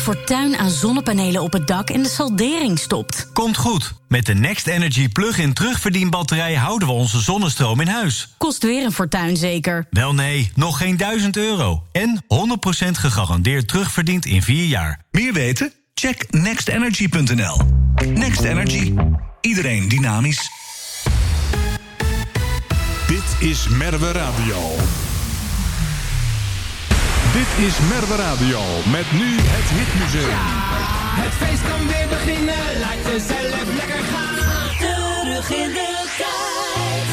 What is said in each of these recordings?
Fortuin aan zonnepanelen op het dak en de saldering stopt. Komt goed. Met de Next Energy plug-in terugverdienbatterij houden we onze zonnestroom in huis. Kost weer een fortuin zeker? Wel nee, nog geen €1000. En 100% gegarandeerd terugverdiend in 4 jaar. Meer weten? Check nextenergy.nl. Next Energy. Iedereen dynamisch. Dit is Merwe Radio. Dit is Merwe Radio met nu het Hitmuseum. Het feest kan weer beginnen, laat jezelf lekker gaan. Terug in de tijd.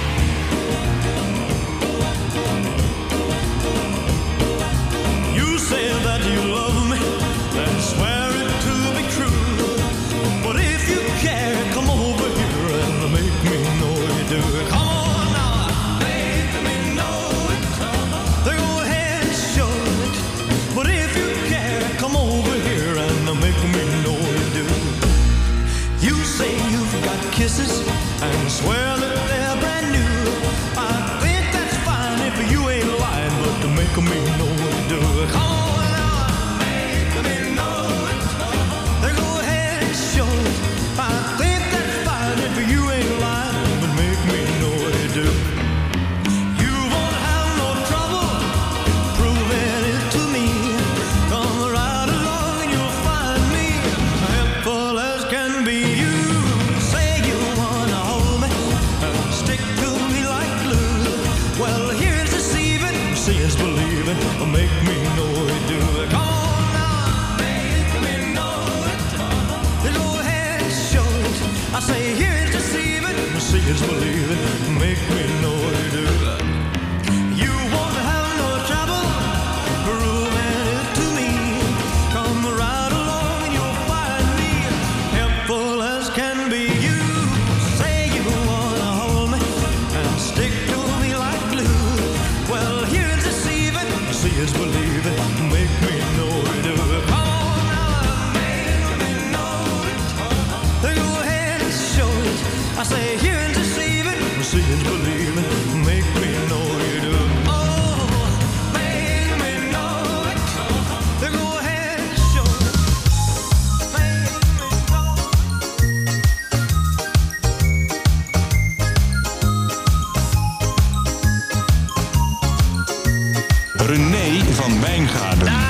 You say that you love me, then swear it to be true. But if you care, come over here and make me know you do. Come on now, make me know it. Then go ahead and show it. But if you care, come over here and make me know you do. You say you've got kisses and swear that they're brand new. I think that's fine if you ain't lying, but to make me know you do. Come on now, make me know it. Then go ahead and show it. I think that's fine if you ain't lying, but make me know you do. You won't have no trouble proving it to me. Come right along and you'll find me helpful as can be. You say you wanna hold me and stick to me like glue. Well, here's deceiving, seeing's believing. Make me know you do. Come on now, make me know it. Then go ahead and show it. I say here's deceiving, seeing's believing. Make me know you do. You won't have no trouble proving it to me. Come right along and you'll find me helpful as can be. You say you wanna hold me and stick to me like glue. Well, here's deceiving, see is believing. Make me know you do. Come on now, make me know it. Then go ahead and show it. I say here's deceiving, see is believing. Make me know you do. Oh, make me know it. Then go ahead and show it. Make me know it. René van Wijngaarden.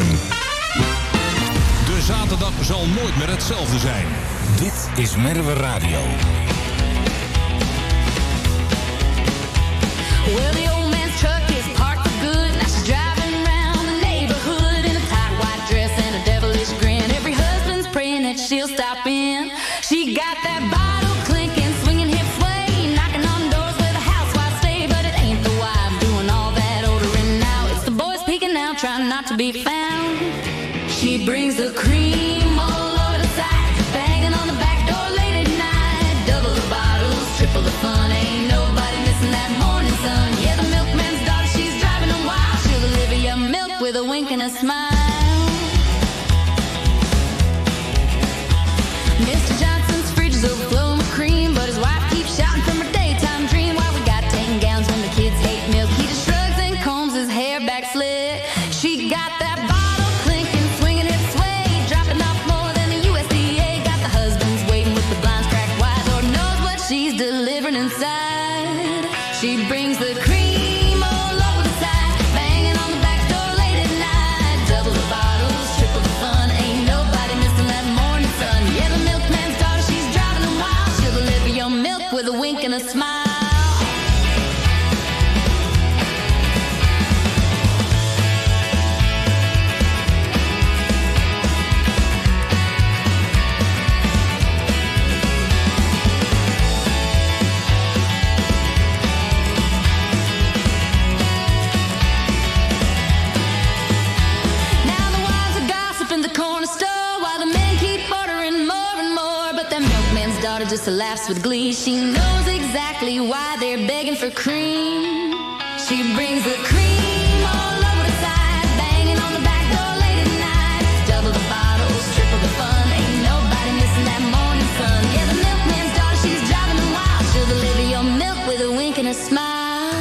De zaterdag zal nooit meer hetzelfde zijn. Dit is Merwe Radio. Well, the old man's truck is parked for good. Now she's driving around the neighborhood in a tight white dress and a devilish grin. Every husband's praying that she'll stop in. She got that bottle clinking, swinging hip sway, knocking on doors where the housewives stay. But it ain't the wife doing all that ordering now. It's the boys peeking out, trying not to be found. She brings the cream all over the side, banging on the back door late at night. Double the bottles, triple the fun. Ain't nobody missing that morning sun. Yeah, the milkman's daughter, she's driving them wild. She'll deliver your milk with a wink and a smile. Mr. Johnson's fridge is overflowing with cream, but his wife keeps shouting from her daytime dream. Why we got 10 gowns when the kids hate milk? He just shrugs and combs his hair back slick. She got that bottle clinking, swinging it sway, dropping off more than the USDA. Got the husbands waiting with the blinds cracked wide. Lord knows what she's delivering inside. She brings the cream all over the side, banging on the back door late at night. Double the bottles, triple the fun. Ain't nobody missing that morning sun. Yeah, the milkman's daughter, she's driving them wild. She'll deliver your milk with a wink and a smile. Now the wives are gossiping the corner store while the men keep ordering more and more. But the milkman's daughter just laughs with glee. She knows exactly why they're begging for cream. She brings the cream all over the side, banging on the back door late at night. Double the bottles, triple the fun. Ain't nobody missing that morning sun. Yeah, the milkman's daughter, she's driving them wild. She'll deliver your milk with a wink and a smile.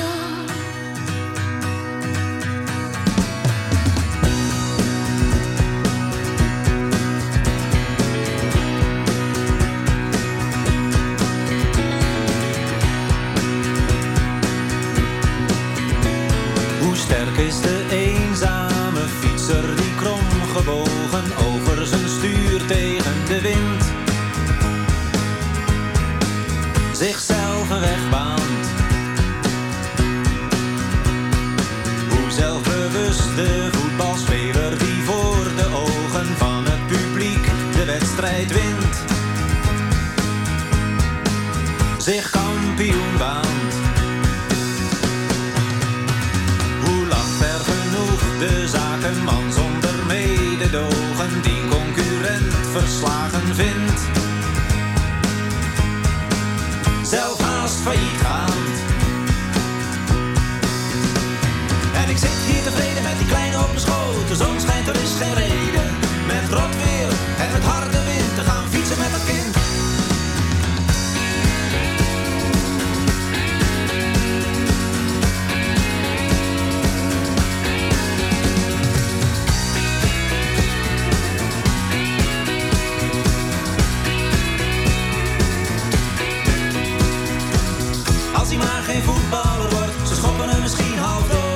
Hoe sterk is de eenzame fietser die kromgebogen over zijn stuur tegen de wind zichzelf een weg baant? Hoe zelfbewust de voetbalspeler die voor de ogen van het publiek de wedstrijd wint zich kampioen baant? De zakenman zonder mededogen die concurrent verslagen vindt, zelf haast failliet gaat. En ik zit hier tevreden met die kleine op mijn schoot. De zon schijnt, er is geen reden met rot weer en met harde wind te gaan fietsen met het kind. Als hij maar geen voetballer wordt, ze schoppen hem misschien half dood.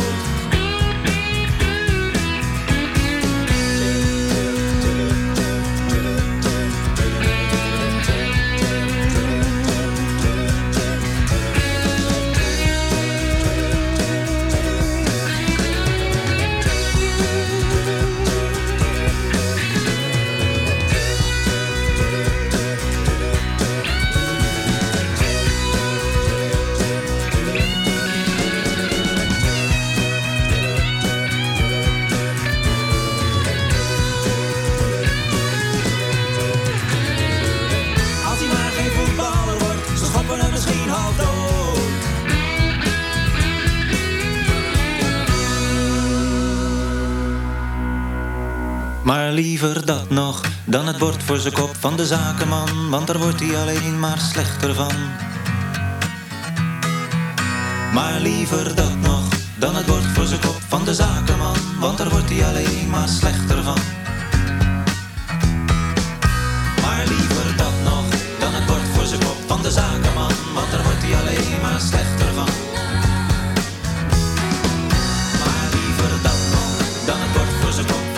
Maar liever dat nog dan het bord voor zijn kop van de zakenman, want daar wordt hij alleen maar slechter van. Maar liever dat nog dan het bord voor zijn kop van de zakenman, want daar wordt hij alleen maar slechter van. Maar liever dat nog dan het bord voor zijn kop van de zakenman, want daar wordt hij alleen maar slechter van. Maar liever dat nog dan het bord voor zijn kop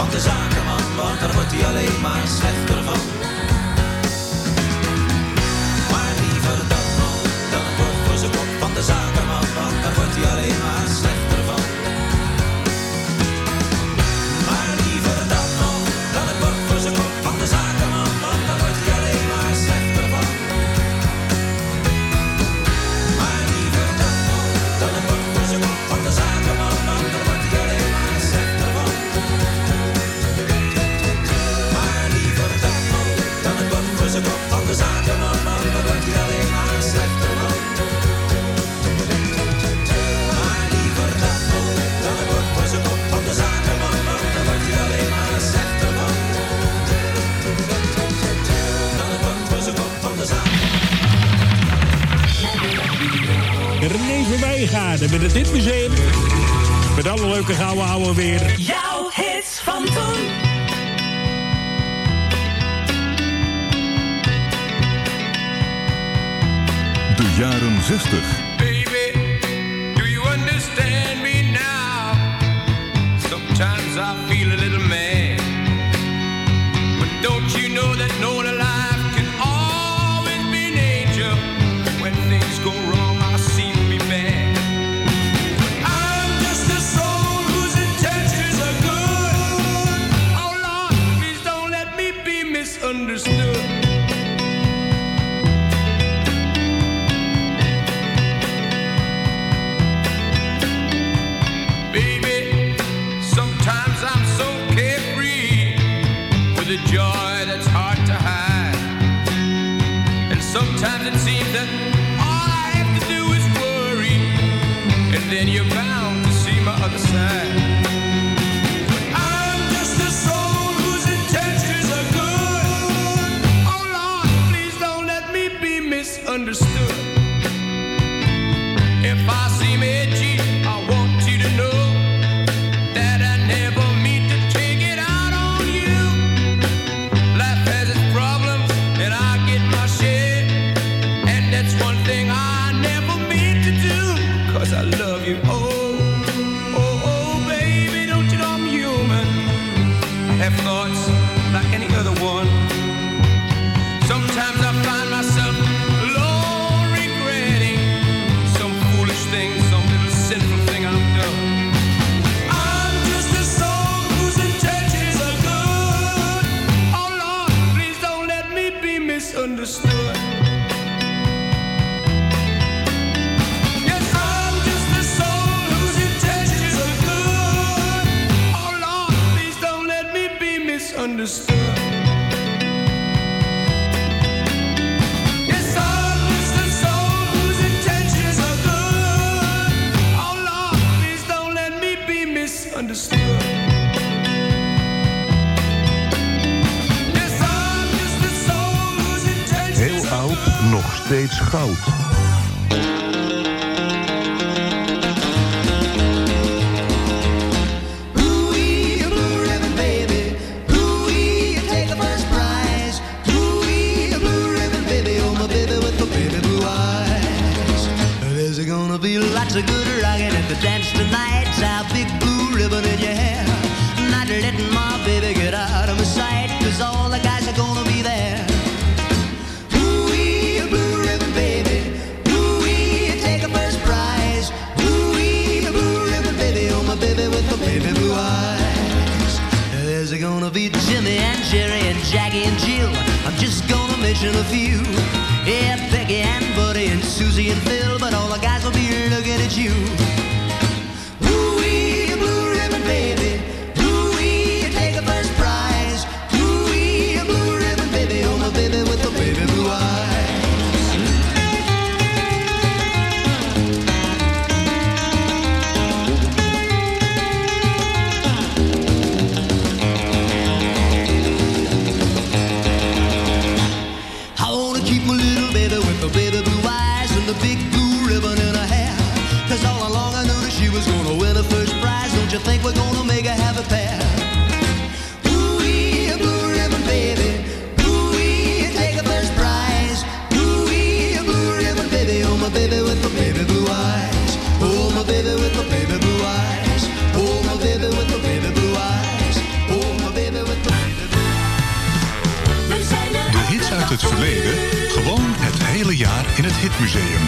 meegaarden met het Hitmuseum. Met alle leuke gouden ouwe weer. Jouw hits van toen. De jaren 60. Baby, do you understand me now? Sometimes I feel a little mad, but don't you know that no one alive can always be an angel? When things go wrong, I seem to be bad. I'm just a soul whose intentions are good. Oh Lord, please don't let me be misunderstood. The joy that's hard to hide, and sometimes it seems that all I have to do is worry, and then you're bound to see my other side. I'm just a soul whose intentions are good. Oh Lord, please don't let me be misunderstood. If I seem edgy, I want you to know that I never mean to take it out on you. And I get my share, and that's one thing I never meant to do, 'cause I love you. Oh, oh, oh, baby, don't you know I'm human? I have thoughts like any other one. Sometimes I find myself alone, regretting some foolish thing, some little sinful thing I've done. I'm just a soul whose intentions are good. Oh Lord, please don't let me be misunderstood. Yes, I'm just a soul whose intentions are good. Oh Lord, please don't let me be misunderstood. Yes, I'm just a soul whose intentions are good. Oh Lord, please don't let me be misunderstood. Heel oud, nog steeds goud. Lots of good rockin' at the dance tonight. Our big blue ribbon in your hair. Not letting my baby get out of my sight, 'cause all the guys are gonna be there. Ooh-wee, blue ribbon baby. Ooh-wee, take a first prize. Ooh-wee, blue ribbon baby. Oh, my baby with the baby blue eyes. There's gonna be Jimmy and Jerry and Jackie and Jill. I'm just gonna mention a few. Yeah, Becky and Buddy and Susie and Phil, but all the guys will be looking at you. Ooh-wee, blue ribbon baby. Ooh-wee, take a first prize. Ooh-wee, blue ribbon baby. Oh, my baby with the baby blue eyes. I wanna keep my little baby with the baby blue eyes and the big blue ribbon in her hair. 'Cause all along I knew that she was gonna win the first prize. Don't you think we're gonna make a happy pair? Ooh-wee, blue ribbon baby. Ooh-wee, take a first prize. Ooh-wee, blue ribbon baby. Oh, my baby with the baby blue eyes. Oh, my baby with the baby blue eyes. Oh, my baby with the baby blue eyes. Oh, my baby with the baby blue eyes. De hits uit het verleden, gewoon het hele jaar in het Hitmuseum.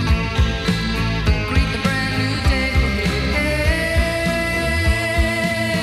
Greet the brand new day.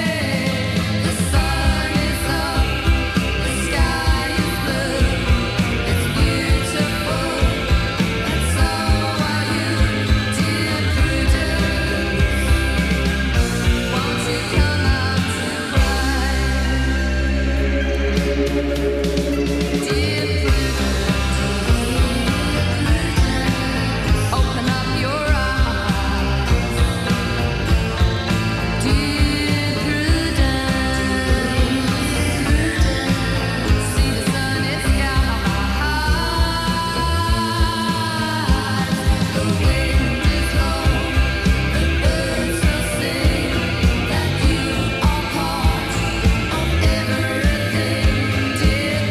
Dear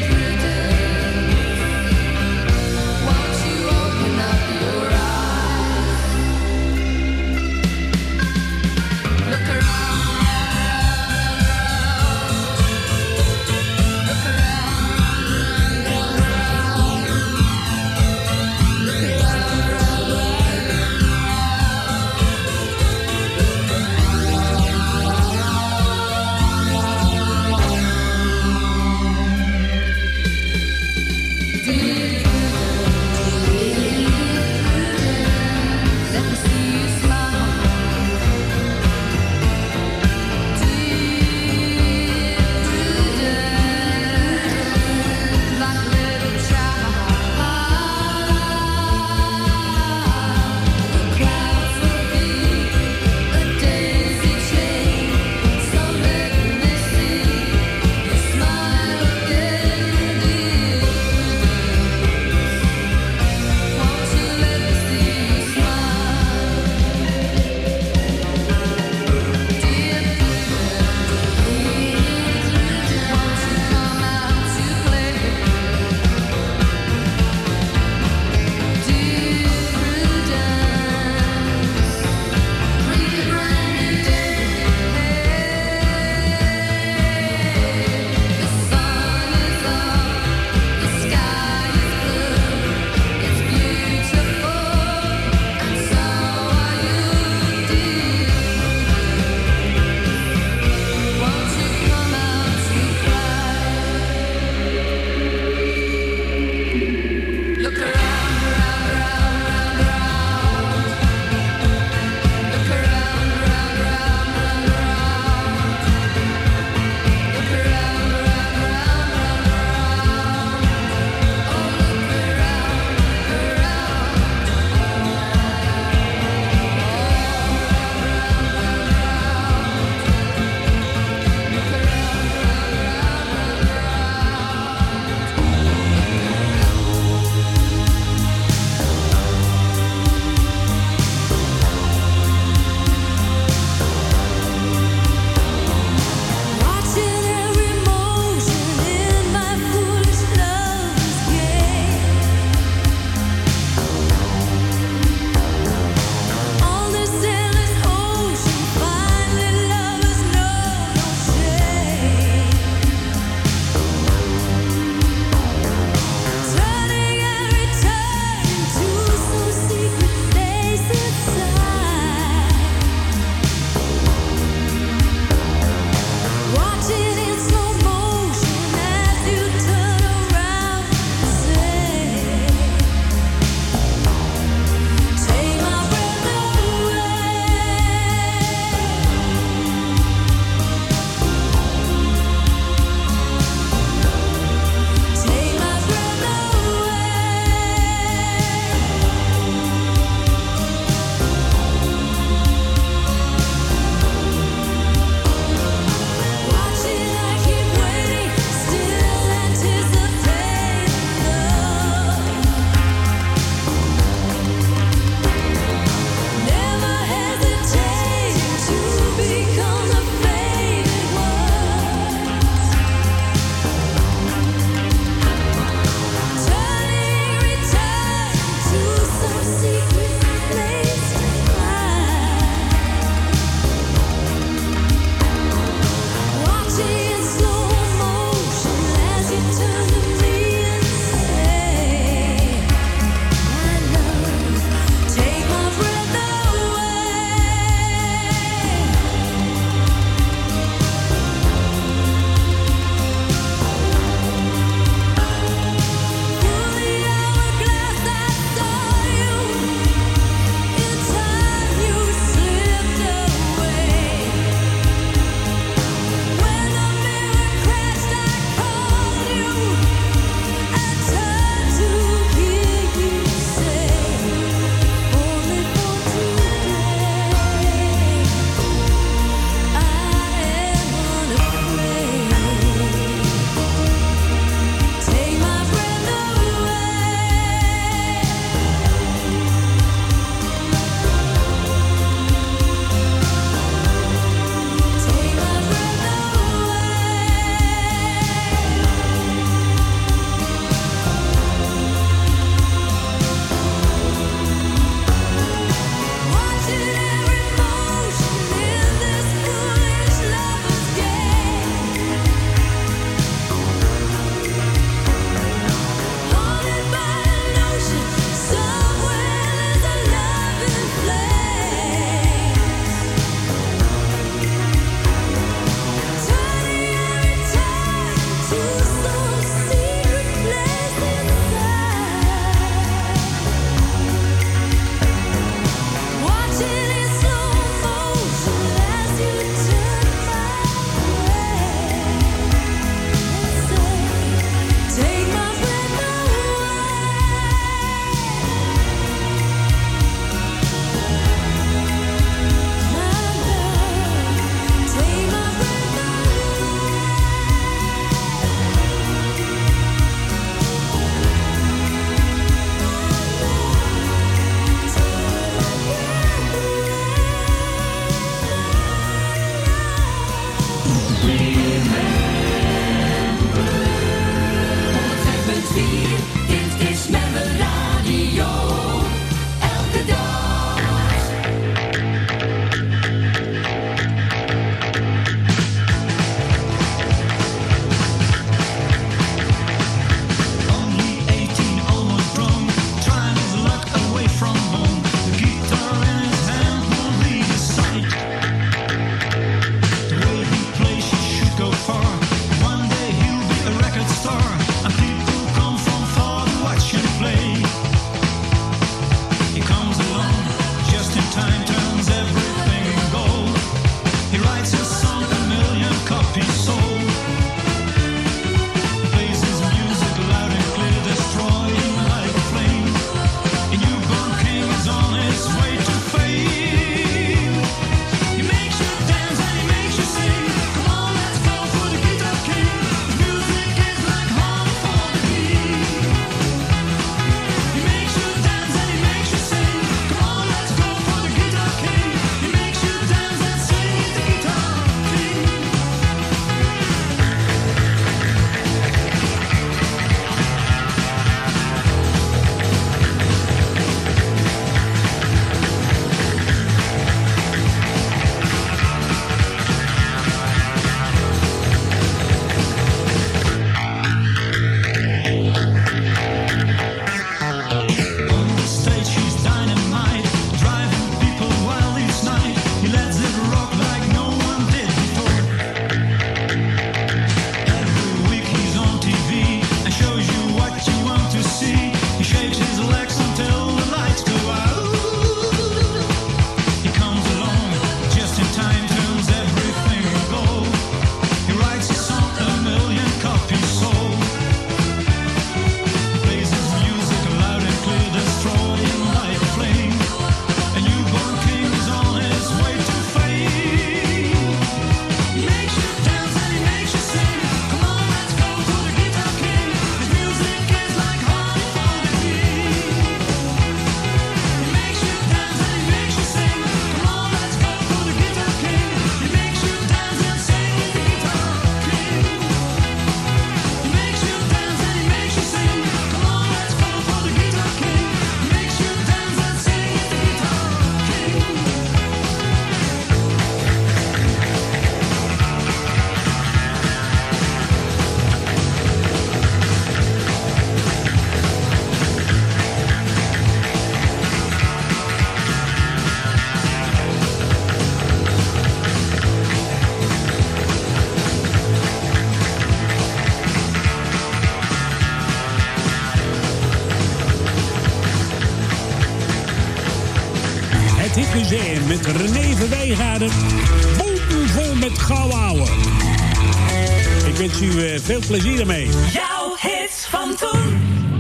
Hitmuseum met René van Wijngaarden. Vol met gouden ouwe. Ik wens u veel plezier ermee. Jouw hits van toen.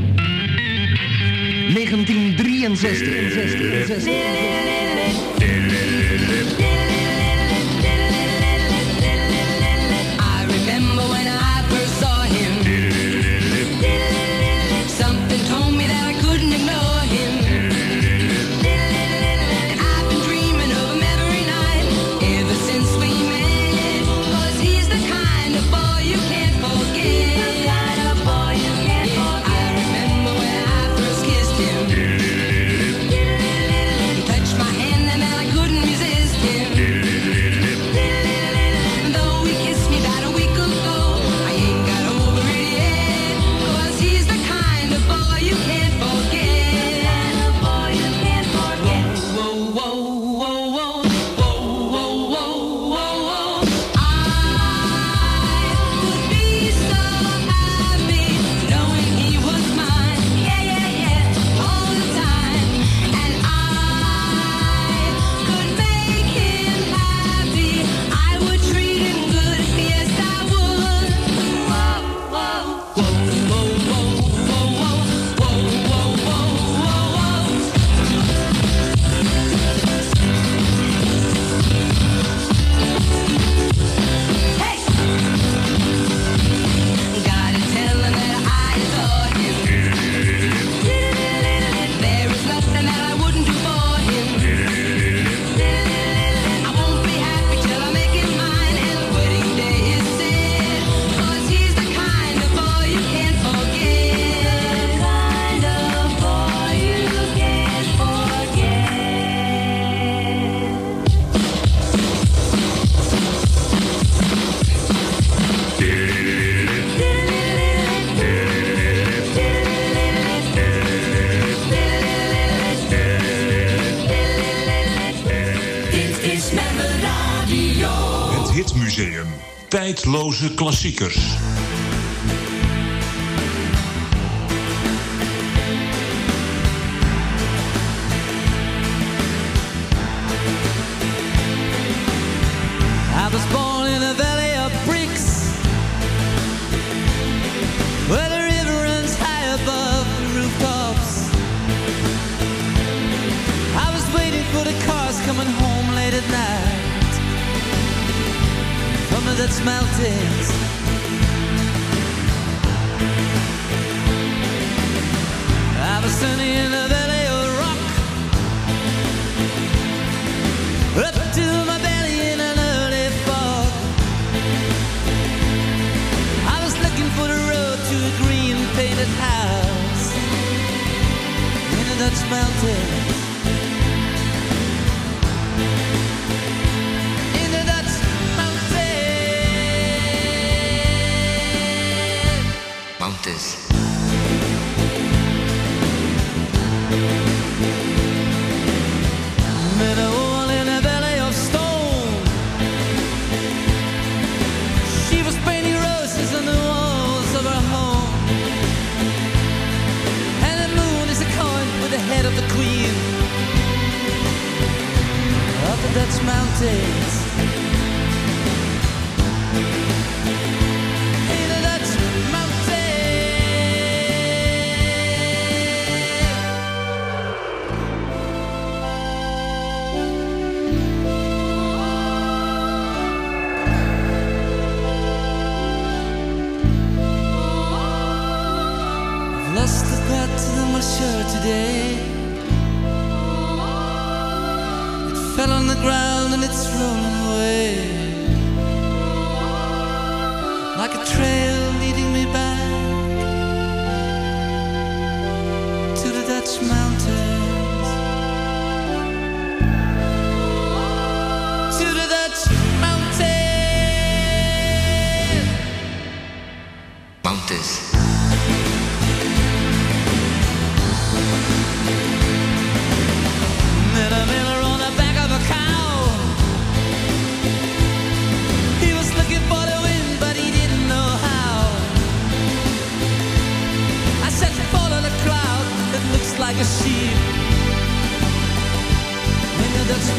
1963. I remember when I first saw him. Something told me that I couldn't ignore him. And I've been dreaming of him every night ever since we met. 'Cause he's the kind of boy you can't forget. The kind of boy you can't forget. I remember when I first kissed him. He touched my hand and then I couldn't resist him. Though he kissed me about a week ago, I ain't got over it yet. 'Cause he's the kind of boy you can't forget. The kind of boy you can't forget. Whoa, whoa, whoa, whoa, whoa, whoa, whoa, whoa, whoa. I would be so happy knowing he was mine. Yeah, yeah, yeah, all the time. And I could make him happy. I would treat him good. Yes, I would. Whoa, whoa, whoa, whoa, whoa, whoa, whoa, whoa, whoa, whoa, whoa. Hey! Gotta tell him that I adore him. There is nothing that I wouldn't do for him. I won't be happy till I make him mine and the wedding day is set. 'Cause he's the kind of boy you can't forget. The kind of boy you can't forget. Dit is Merwe Radio. Het Hitmuseum. Tijdloze klassiekers. I was born in a valley of bricks, where the river runs high above the rooftops. I was waiting for the cars coming home late at night from the Dutch mountains. I was sunny in a valley of rock, up to my belly in an early fog. I was looking for the road to a green painted house in the Dutch mountains. In the Dutch Mountains. Met a woman in a valley of stone. She was painting roses on the walls of her home. And the moon is a coin with the head of the queen of the Dutch mountains. In the Dutch mountains. Lost the path to my shirt today. It fell on the ground and it's rolling away, like a trail leading me back to the Dutch mountains. To the Dutch mountains. Mountains. Met a miller on the back of a cow. He was looking for the wind, but he didn't know how. I said, follow the cloud that looks like a sheep in the Dutch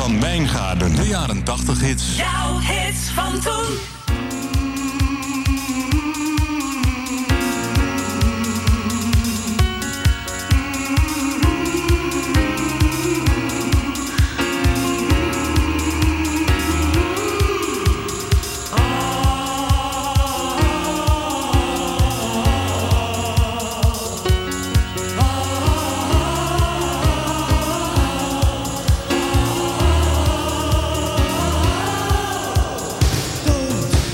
van Wijngaarden. De jaren 80 hits. Jouw hits van toen. Don't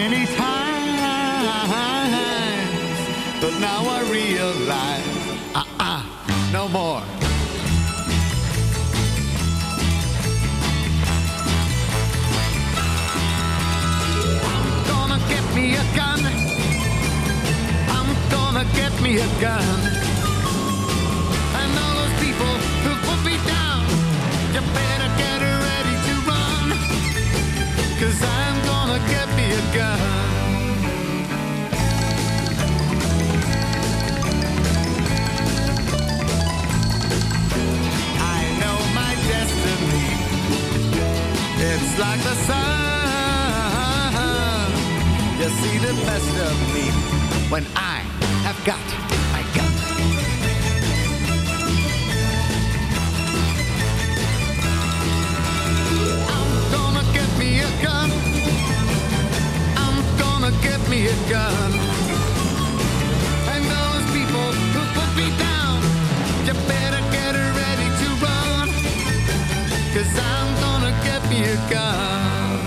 many times, but now I realize, no more. I'm gonna get me a gun. I'm gonna get me a gun. And all those people who put me down, you better get ready to run, 'cause I'm gonna get me a gun. I know my destiny. It's like the sun. You see the best of me when I have got my gun. I'm gonna get me a gun. I'm gonna get me a gun. And those people who put me down, you better get ready to run, 'cause I'm gonna get me a gun.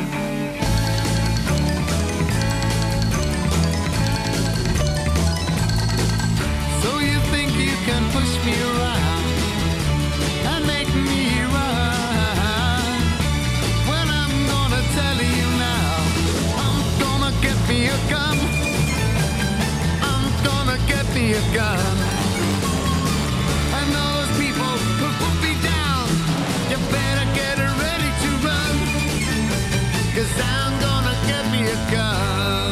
So you think you can push me around and make me run? Well, I'm gonna tell you now, I'm gonna get me a gun. I'm gonna get me a gun. And those people who put me down, you better get ready to run, 'cause I'm gonna get me a gun.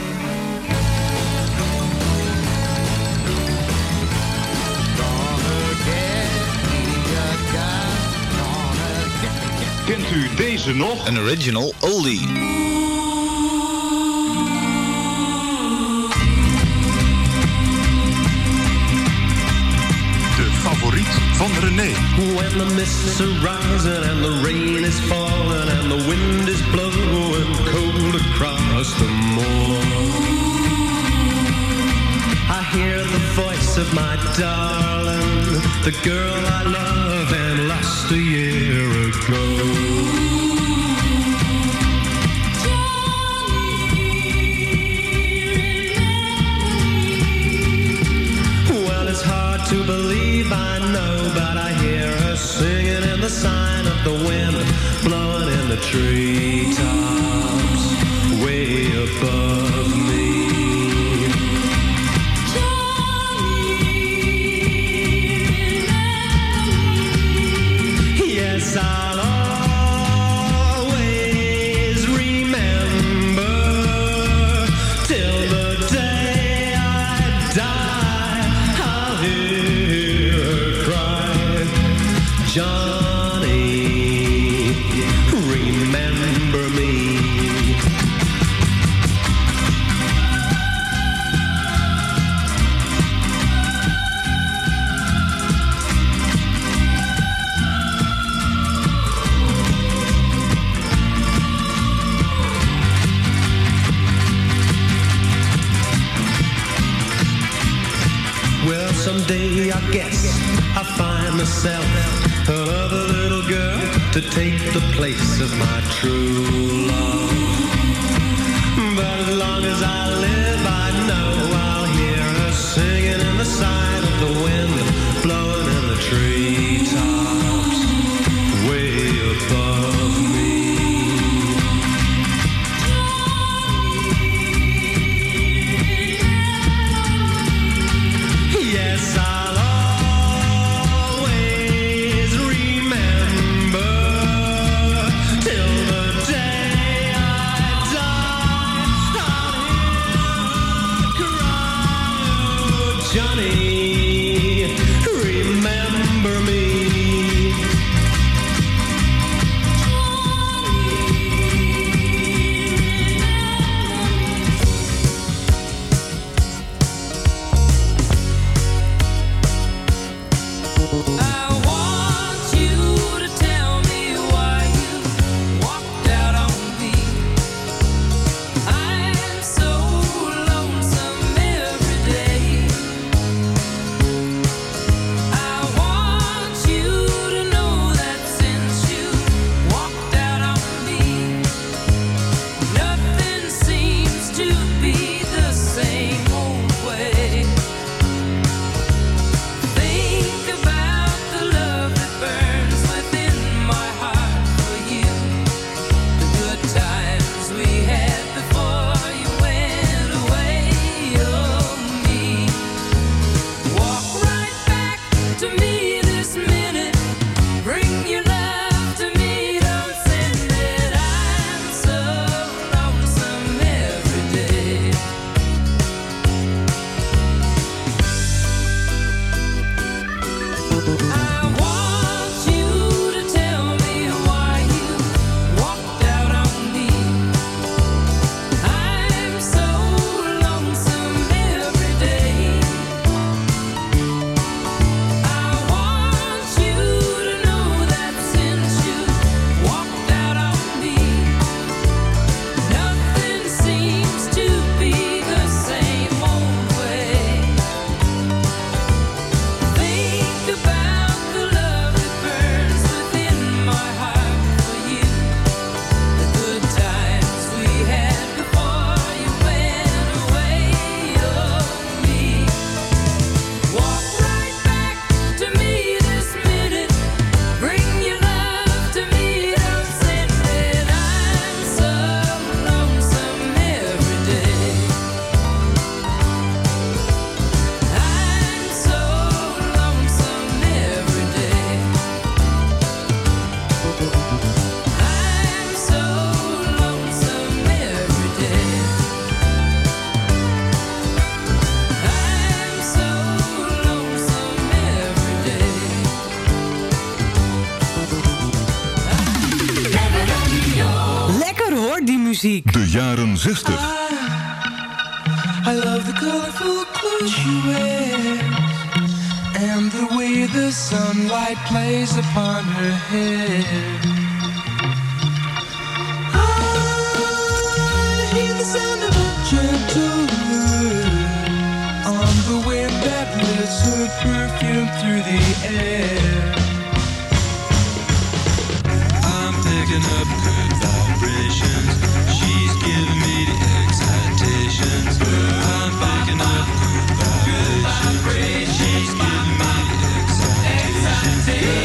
Kent u deze nog? Een original oldie. De favoriet van René. When the mists are rising and the rain is falling and the wind is blowing cold across the moor, I hear the voice of my darling, the girl I love and lost a year ago. Well, it's hard to believe, I know, but I hear her singing in the sign of the wind, blowing in the treetops way above me. Yes, I'll always remember till the day I die. I'll hear her cry, Johnny, remember me. Well, someday I guess I'll find myself another little girl to take the place of my true love. But as long as I live, I know I'll hear her singing in the sign of the wind, blowing in the treetops way above me. Yes, I'll always remember till the day I hitmuziek. De jaren 60. I love the colorful clothes she wears and the way the sunlight plays upon her hair. I hear the sound of a gentle word on the wind that lifts her perfume through the air. I'm picking up good vibrations. She's giving me the excitations. I'm picking up good vibrations. She's giving me the excitations.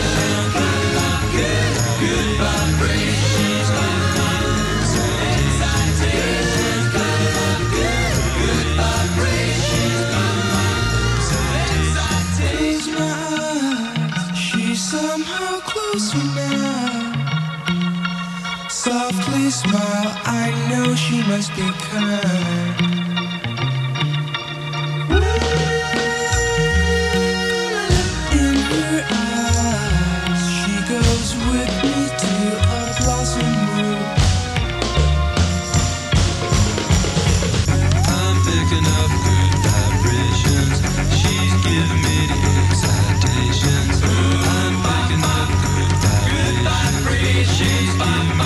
Good vibrations. She's giving me excitations. Good vibrations. Close my eyes. She's somehow closer now. Softly smile, I know she must be kind. In her eyes, she goes with me to a blossom room. I'm picking up good vibrations. She's giving me the excitations. I'm picking up good vibrations. She's giving me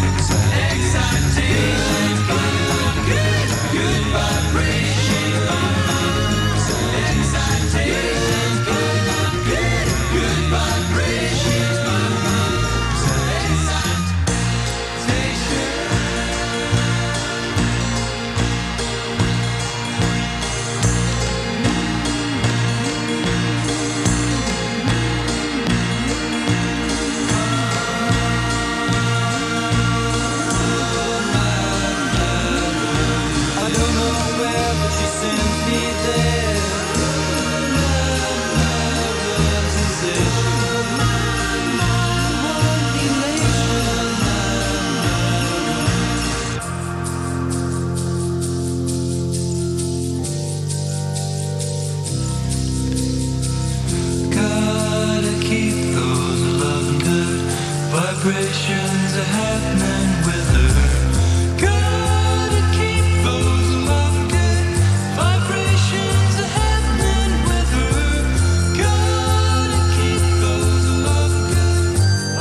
vibrations are happening with her. Gotta keep those love good vibrations are happening with her. Gotta keep those love good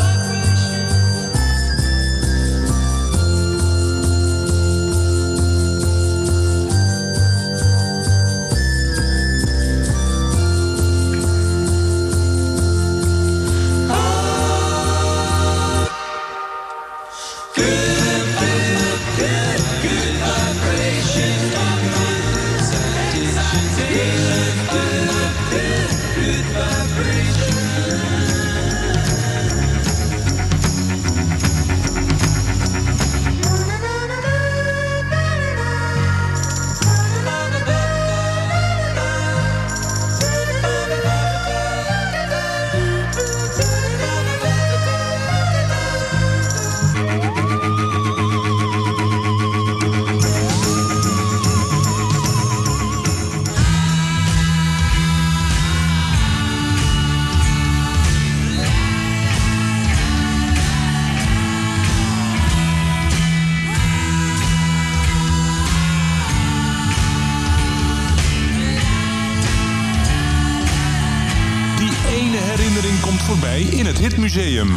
Voorbij in het Hitmuseum.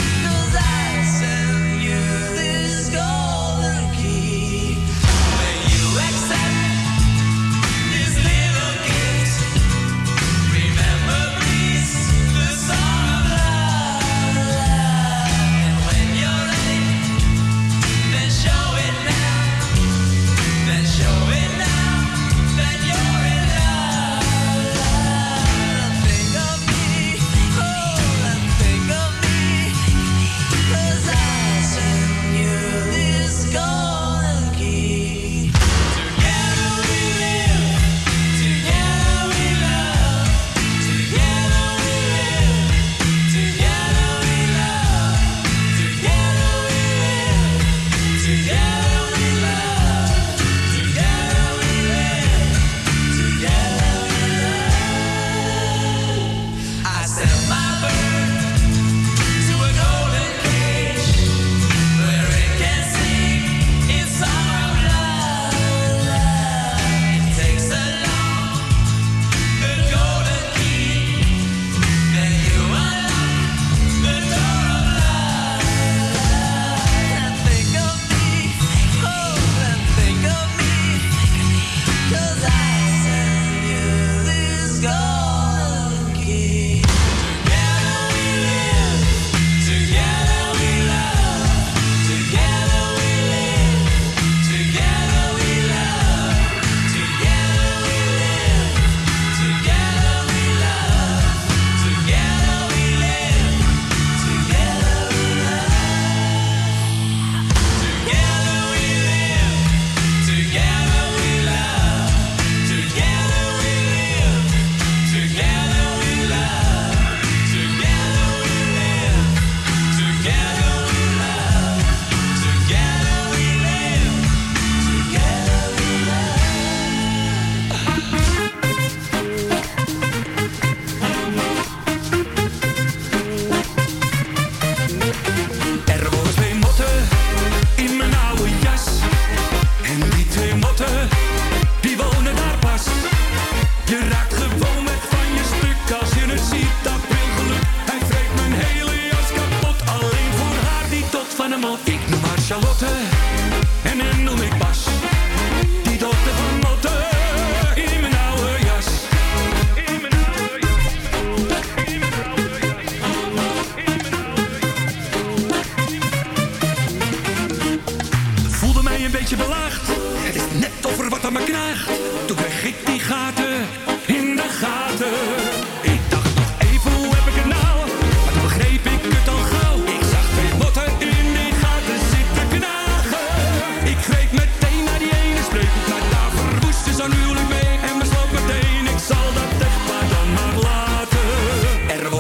When you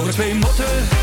hangen twee motten